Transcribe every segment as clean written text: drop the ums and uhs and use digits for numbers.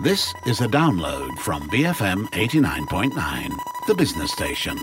This is a download from BFM 89.9, the business station.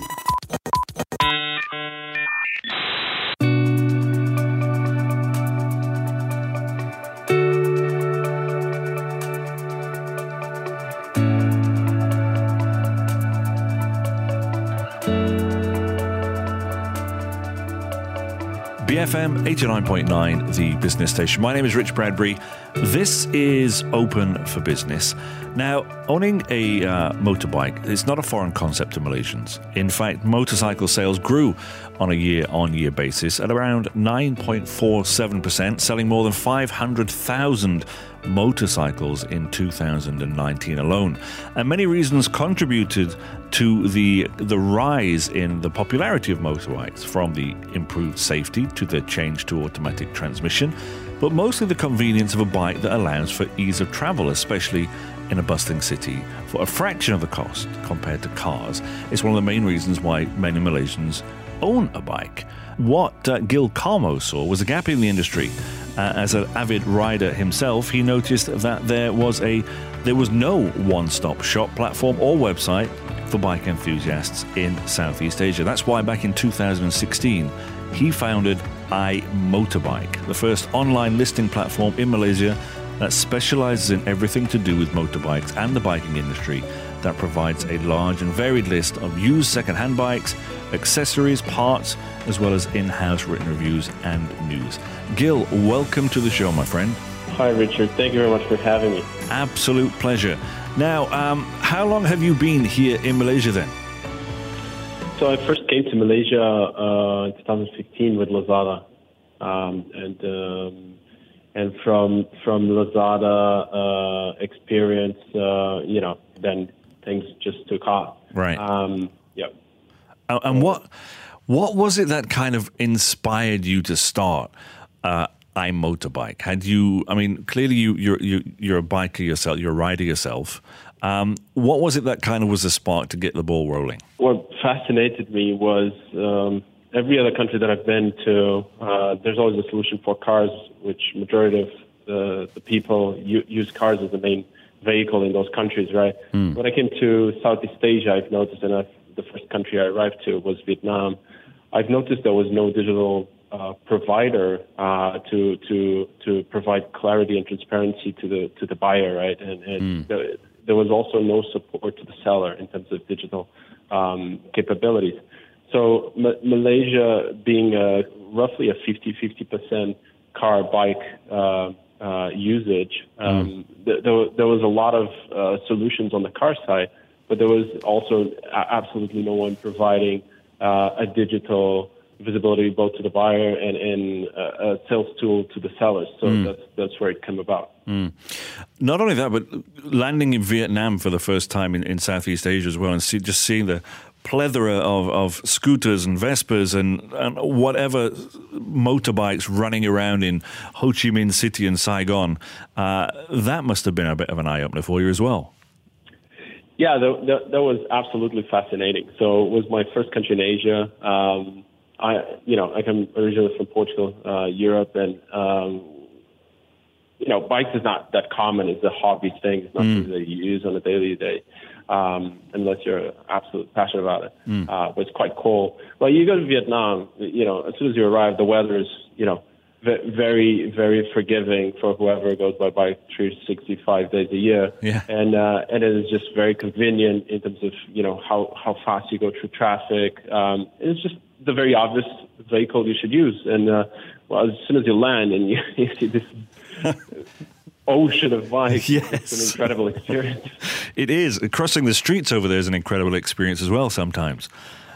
BFM 89.9, the business station. My name is Rich Bradbury. This is Open for Business. Now, owning a motorbike is not a foreign concept to Malaysians. In fact, motorcycle sales grew on a year-on-year basis at around 9.47%, selling more than 500,000 motorcycles in 2019 alone. And many reasons contributed to the rise in the popularity of motorbikes, from the improved safety to the change to automatic transmission, but mostly the convenience of a bike that allows for ease of travel, especially in a bustling city, for a fraction of the cost compared to cars. It's one of the main reasons why many Malaysians own a bike. What Gil Carmo saw was a gap in the industry. As an avid rider himself, he noticed that there was no one-stop shop platform or website for bike enthusiasts in Southeast Asia. That's why back in 2016, he founded iMotorbike, the first online listing platform in Malaysia that specializes in everything to do with motorbikes and the biking industry, that provides a large and varied list of used second-hand bikes, accessories, parts, as well as in-house written reviews and news. Gil, welcome to the show, my friend. Hi, Richard. Thank you very much for having me. Absolute pleasure. Now, how long have you been here in Malaysia then? So I first came to Malaysia in 2015 with Lazada, and from Lazada experience, then things just took off. Right. Yeah. And what was it that kind of inspired you to start iMotorbike? Had you? I mean, clearly you're a biker yourself. You're a rider yourself. What was it that kind of was the spark to get the ball rolling? What fascinated me was every other country that I've been to, there's always a solution for cars, which majority of the people use cars as the main vehicle in those countries, right? When I came to Southeast Asia, I've noticed, and the first country I arrived to was Vietnam. I've noticed there was no digital provider to provide clarity and transparency to the buyer, right? And there was also no support to the seller in terms of digital capabilities. So Malaysia, being roughly a 50% car bike usage, there was a lot of solutions on the car side, but there was also absolutely no one providing a digital visibility both to the buyer and a sales tool to the sellers. So that's where it came about. Not only that, but landing in Vietnam for the first time in Southeast Asia as well, and just seeing the plethora of scooters and Vespas and whatever motorbikes running around in Ho Chi Minh City and Saigon, that must have been a bit of an eye-opener for you as well. Yeah, that was absolutely fascinating. So it was my first country in Asia. I come originally from Portugal, Europe, and bikes is not that common. It's a hobby thing. It's not something that you use on a daily day, unless you're absolutely passionate about it. But it's quite cool. Well, you go to Vietnam, as soon as you arrive, the weather is, very, very forgiving for whoever goes by bike 365 days a year. Yeah. And it is just very convenient in terms of, how fast you go through traffic. It's just the very obvious vehicle you should use. And as soon as you land and you see this ocean of bikes, yes, it's an incredible experience. It is. Crossing the streets over there is an incredible experience as well sometimes.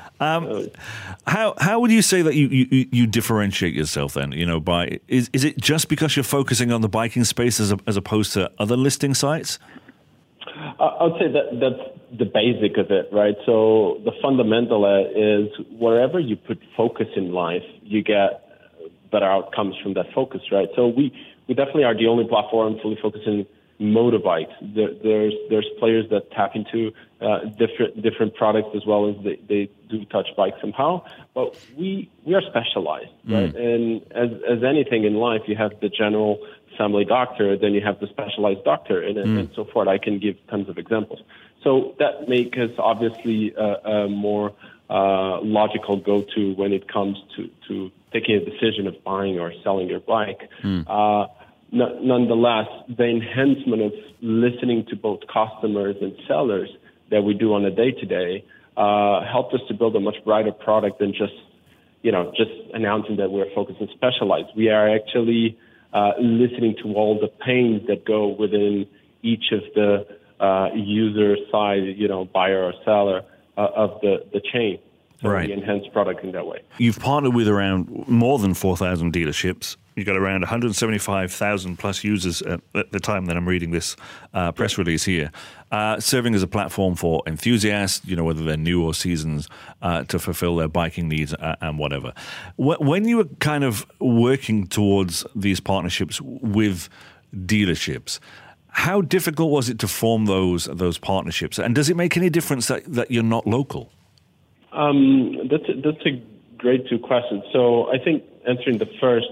How would you say that you differentiate yourself then? Is it just because you're focusing on the biking space as opposed to other listing sites? I would say that's the basic of it, right? So the fundamental is wherever you put focus in life, you get better outcomes from that focus, right? So we definitely are the only platform fully focusing motorbikes. There's players that tap into different products as well as they do touch bikes somehow. But we are specialized, right? And as anything in life, you have the general family doctor, then you have the specialized doctor, and so forth. I can give tons of examples. So that makes us obviously a more logical go-to when it comes to taking a decision of buying or selling your bike. Nonetheless, the enhancement of listening to both customers and sellers that we do on a day-to-day helped us to build a much brighter product than just announcing that we're focused on specialized. We are actually listening to all the pains that go within each of the user side, buyer or seller of the chain. So right. We enhance product in that way. You've partnered with around more than 4,000 dealerships. You've got around 175,000 plus users at the time that I'm reading this press release here, serving as a platform for enthusiasts, whether they're new or seasoned, to fulfill their biking needs and whatever. When you were kind of working towards these partnerships with dealerships, how difficult was it to form those partnerships? And does it make any difference that you're not local? That's a great two questions. So I think answering the first,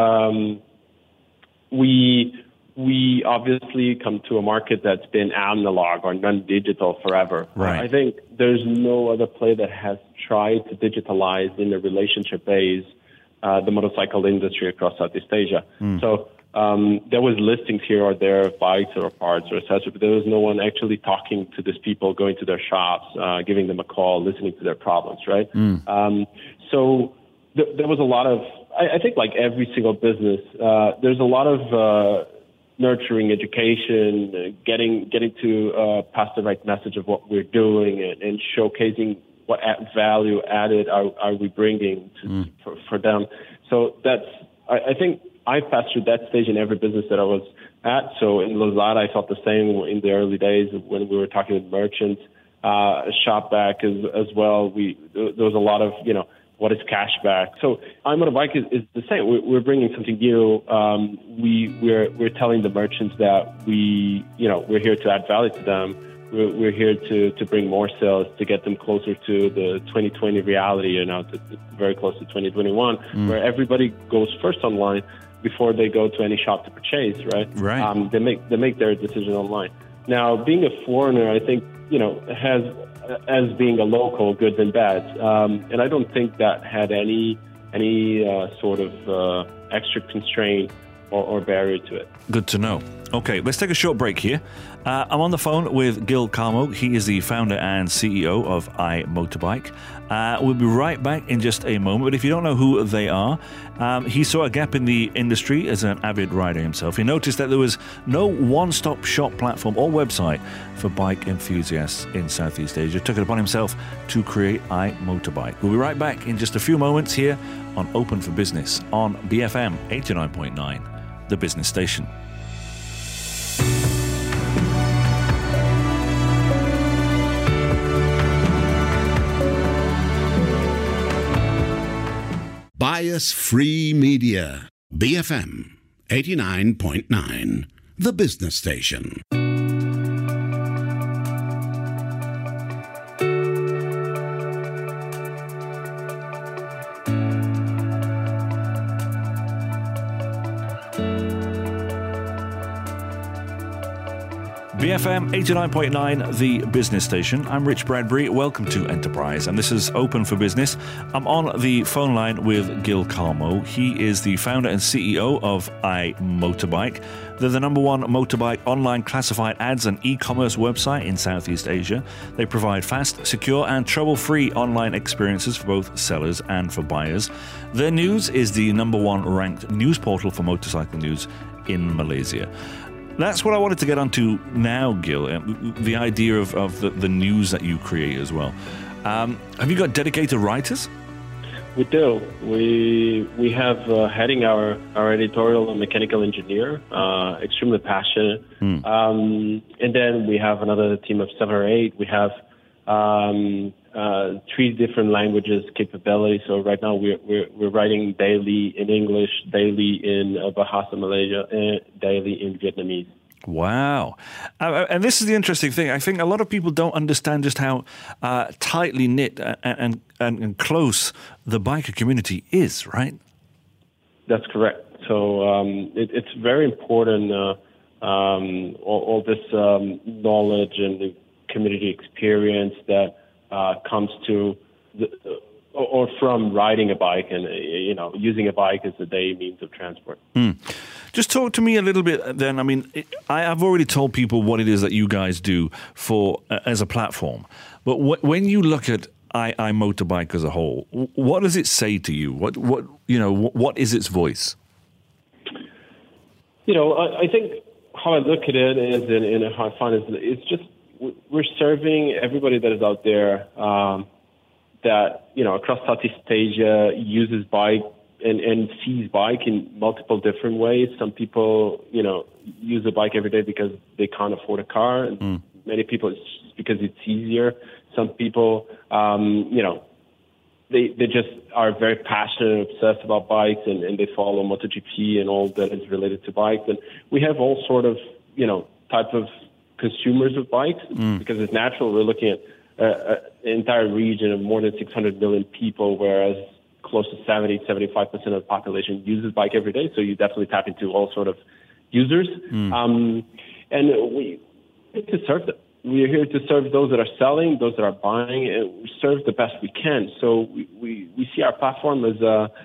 we obviously come to a market that's been analog or non-digital forever. Right. I think there's no other player that has tried to digitalize in a relationship base the motorcycle industry across Southeast Asia. So there was listings here or there of bikes or parts or accessories, but there was no one actually talking to these people, going to their shops, giving them a call, listening to their problems, right? So there was a lot of, I think like every single business, there's a lot of nurturing education, getting to pass the right message of what we're doing and showcasing what value added are we bringing for them. So that's, I think, I passed through that stage in every business that I was at. So in Lozada, I felt the same in the early days when we were talking with merchants. Shopback as well. There was a lot of, what is cashback? So iMotorbike is the same. We're bringing something new. We're telling the merchants that we're here to add value to them. We're here to bring more sales, to get them closer to the 2020 reality, very close to 2021, where everybody goes first online before they go to any shop to purchase, right? Right. They make their decision online. Now, being a foreigner, I think, has as being a local, goods and bads. And I don't think that had any sort of extra constraint or barrier to it. Good to know. Okay, let's take a short break here. I'm on the phone with Gil Carmo. He is the founder and CEO of iMotorbike. We'll be right back in just a moment. But if you don't know who they are, he saw a gap in the industry as an avid rider himself. He noticed that there was no one-stop shop platform or website for bike enthusiasts in Southeast Asia. Took it upon himself to create iMotorbike. We'll be right back in just a few moments here on Open for Business on BFM 89.9, the business station. Bias Free Media. BFM 89.9, the business station. BFM 89.9, the business station. I'm Rich Bradbury. Welcome to Enterprise, and this is Open for Business. I'm on the phone line with Gil Carmo. He is the founder and CEO of iMotorbike. They're the number one motorbike online classified ads and e-commerce website in Southeast Asia. They provide fast, secure, and trouble-free online experiences for both sellers and for buyers. Their news is the number one ranked news portal for motorcycle news in Malaysia. That's what I wanted to get onto now, Gil, the idea of the news that you create as well. Have you got dedicated writers? We do. We have heading our editorial a mechanical engineer, extremely passionate. And then we have another team of 7 or 8. We have 3 different languages capability. So right now we're writing daily in English, daily in Bahasa Malaysia, and daily in Vietnamese. Wow. And this is the interesting thing. I think a lot of people don't understand just how tightly knit and close the biker community is, right? That's correct. So it's very important, all this knowledge and the community experience that comes to or from riding a bike and, using a bike as a day means of transport. Just talk to me a little bit then. I mean, I've already told people what it is that you guys do for as a platform. But when you look at iMotorbike as a whole, what does it say to you? What is its voice? I think how I look at it is, and how I find it, it's just we're serving everybody that is out there that, across Southeast Asia uses bike and sees bike in multiple different ways. Some people, use a bike every day because they can't afford a car. And many people, it's just because it's easier. Some people, they just are very passionate and obsessed about bikes and they follow MotoGP and all that is related to bikes. And we have all sort of, type of consumers of bikes because it's natural. We're looking at an entire region of more than 600 million people, whereas close to 75% of the population uses bike every day. So you definitely tap into all sort of users. And we to serve them. We are here to serve those that are selling, those that are buying, and we serve the best we can. So we see our platform as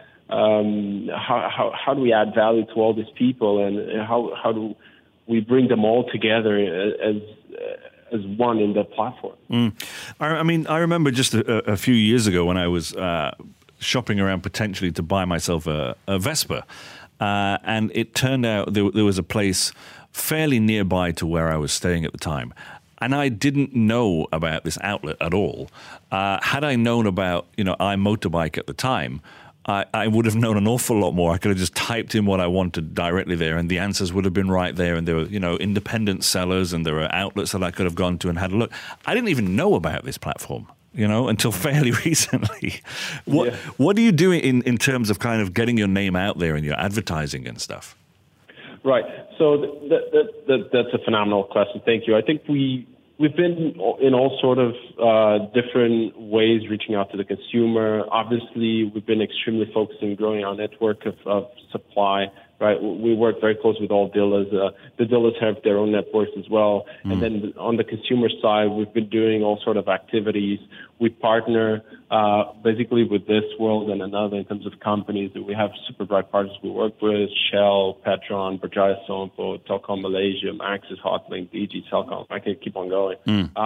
how do we add value to all these people, and how do we bring them all together as one in the platform. I mean, I remember just a few years ago when I was shopping around potentially to buy myself a Vespa, and it turned out there was a place fairly nearby to where I was staying at the time. And I didn't know about this outlet at all. Had I known about, iMotorbike at the time, I would have known an awful lot more. I could have just typed in what I wanted directly there, and the answers would have been right there. And there were, independent sellers, and there were outlets that I could have gone to and had a look. I didn't even know about this platform, until fairly recently. What do you do in terms of kind of getting your name out there and your advertising and stuff? Right. So that's a phenomenal question. Thank you. I think we've been in all sort of different ways reaching out to the consumer. Obviously, we've been extremely focused on growing our network of supply. Right. We work very close with all dealers. The dealers have their own networks as well. And then on the consumer side, we've been doing all sort of activities. We partner basically with this world and another in terms of companies that we have super bright partners we work with: Shell, Petron, Berjaya Sompo, Telkom Malaysia, Maxis, Hotlink, DG Telkom. I can keep on going.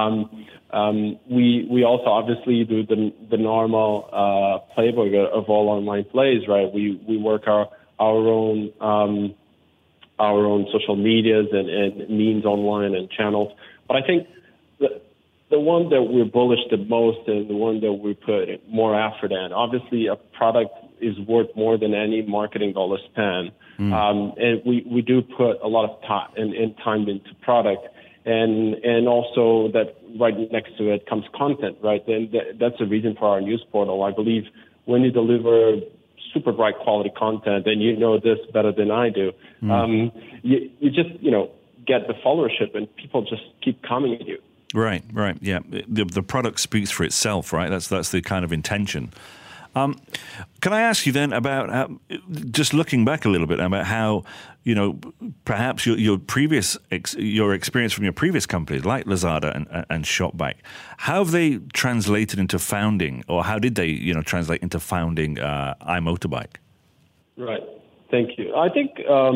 We also obviously do the normal playbook of all online plays. Right. We work our own social medias and means online and channels. But I think the one that we're bullish the most and the one that we put more effort in, obviously a product is worth more than any marketing dollar spent. And we do put a lot of time into product. And also that right next to it comes content, right? And that's the reason for our news portal. I believe when you deliver super bright quality content, and this better than I do, you just, get the followership and people just keep coming at you. Right, yeah. The product speaks for itself, right? That's the kind of intention. Can I ask you then about just looking back a little bit about how, perhaps your experience from your previous companies like Lazada and Shopback, how have they translated into founding, or how did they, translate into founding iMotorbike? Right. Thank you. I think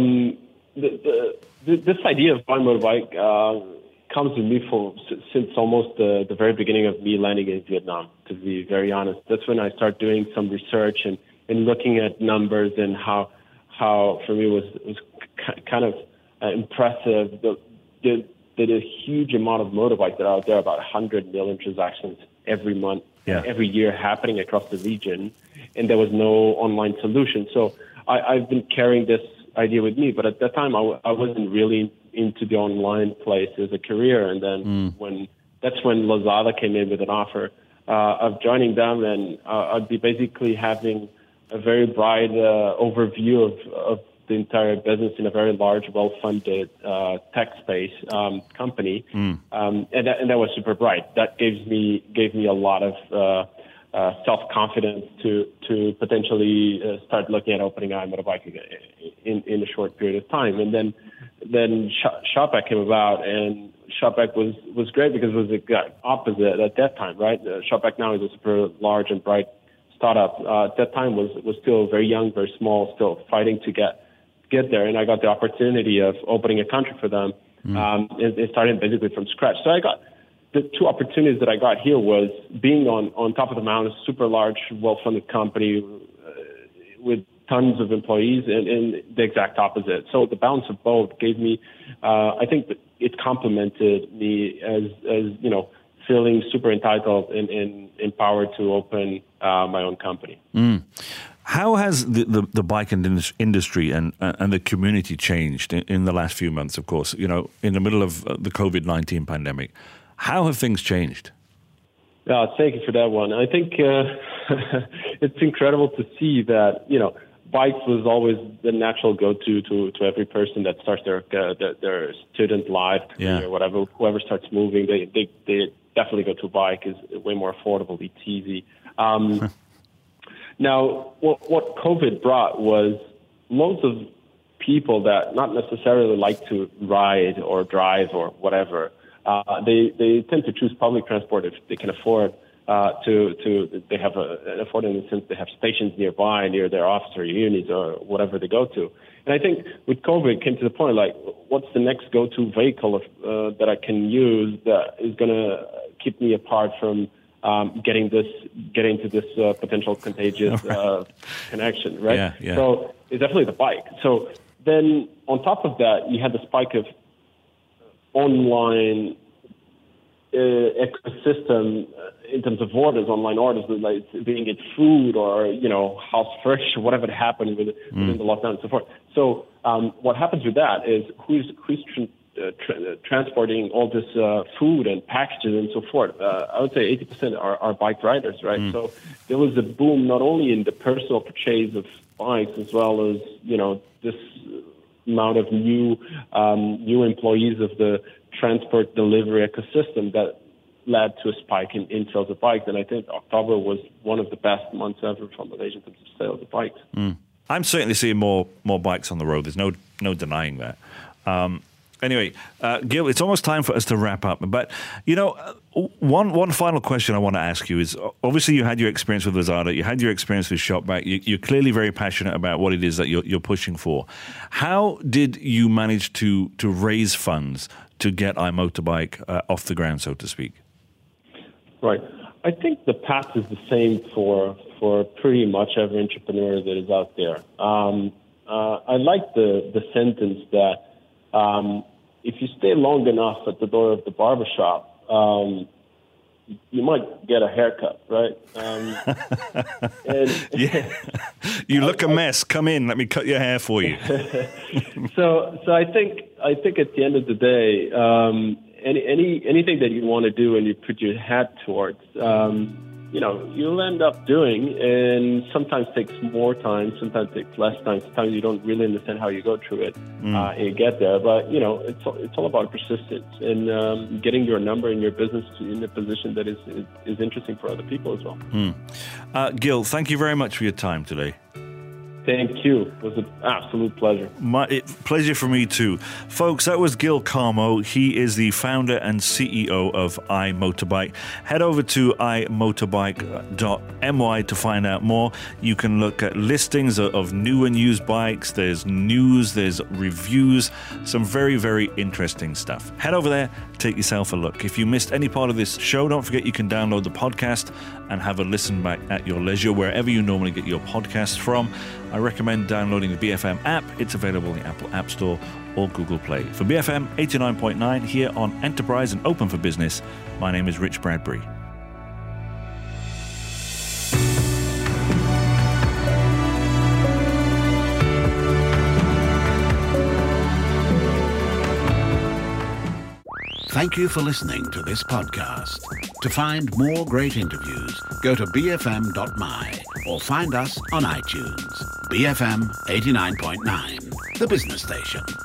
this idea of iMotorbike comes to me since almost the very beginning of me landing in Vietnam, to be very honest. That's when I started doing some research and looking at numbers and how for me was kind of impressive. There's a huge amount of motorbikes that are out there, about 100 million transactions every month, every year happening across the region, and there was no online solution. So I've been carrying this idea with me, but at that time I wasn't really into the online place as a career. And then that's when Lazada came in with an offer of joining them, and I'd be basically having a very bright overview of the entire business in a very large, well-funded tech space company, and that was super bright. That gave me a lot of self-confidence to potentially start looking at opening iMotorbike in a short period of time. And then Shopback came about, and Shopback was great because it was the exact opposite at that time, right? Shopback now is a super large and bright startup. At that time was still very young, very small, still fighting to get there. And I got the opportunity of opening a country for them, and starting basically from scratch. So I got the two opportunities that I got here was being on top of the mountain, a super large, well-funded company with tons of employees, and the exact opposite. So the balance of both gave me, I think that it complemented me as feeling super entitled and empowered to open my own company. How has the bike industry and the community changed in the last few months, of course, in the middle of the COVID-19 pandemic? How have things changed? Thank you for that one. I think it's incredible to see that, bikes was always the natural go-to to every person that starts their student life, or whatever. Whoever starts moving, they definitely go to a bike. Is way more affordable. It's easy. Now, what COVID brought was loads of people that not necessarily like to ride or drive or whatever. They tend to choose public transport if they can afford they have afford in the sense they have stations nearby, near their office or unis or whatever they go to. And I think with COVID, it came to the point, like, what's the next go-to vehicle that I can use that is going to keep me apart from getting to this potential contagious connection, right? Yeah. So it's definitely the bike. So then on top of that, you had the spike of online ecosystem in terms of orders, online orders, like being it food or house fresh or whatever happened within the lockdown and so forth. So what happens with that is who's transporting all this food and packages and so forth. I would say 80% are bike riders, right? So there was a boom not only in the personal purchase of bikes as well as this amount of new employees of the transport delivery ecosystem that led to a spike in sales of bikes. And I think October was one of the best months ever for Malaysia in terms of sales of bikes. I'm certainly seeing more bikes on the road. There's no denying that. Anyway, Gil, it's almost time for us to wrap up. But, one final question I want to ask you is, obviously you had your experience with Lazada, you had your experience with Shopback, you're clearly very passionate about what it is that you're pushing for. How did you manage to raise funds to get iMotorbike off the ground, so to speak? Right. I think the path is the same for pretty much every entrepreneur that is out there. I like the sentence that if you stay long enough at the door of the barbershop, you might get a haircut, right? You look a mess. Come in. Let me cut your hair for you. So I think at the end of the day, anything that you want to do and you put your hat towards, you'll end up doing, and sometimes takes more time, sometimes takes less time, sometimes you don't really understand how you go through it and you get there. But, it's all about persistence and getting your number in your business in a position that is interesting for other people as well. Gil, thank you very much for your time today. Thank you. It was an absolute pleasure. Pleasure for me too. Folks, that was Gil Carmo. He is the founder and CEO of iMotorbike. Head over to iMotorbike.my to find out more. You can look at listings of new and used bikes. There's news, there's reviews, some very, very interesting stuff. Head over there, take yourself a look. If you missed any part of this show, don't forget you can download the podcast and have a listen back at your leisure, wherever you normally get your podcasts from. I recommend downloading the BFM app. It's available in the Apple App Store or Google Play. For BFM 89.9 here on Enterprise and Open for Business, my name is Rich Bradbury. Thank you for listening to this podcast. To find more great interviews, go to bfm.my or find us on iTunes. BFM 89.9, the business station.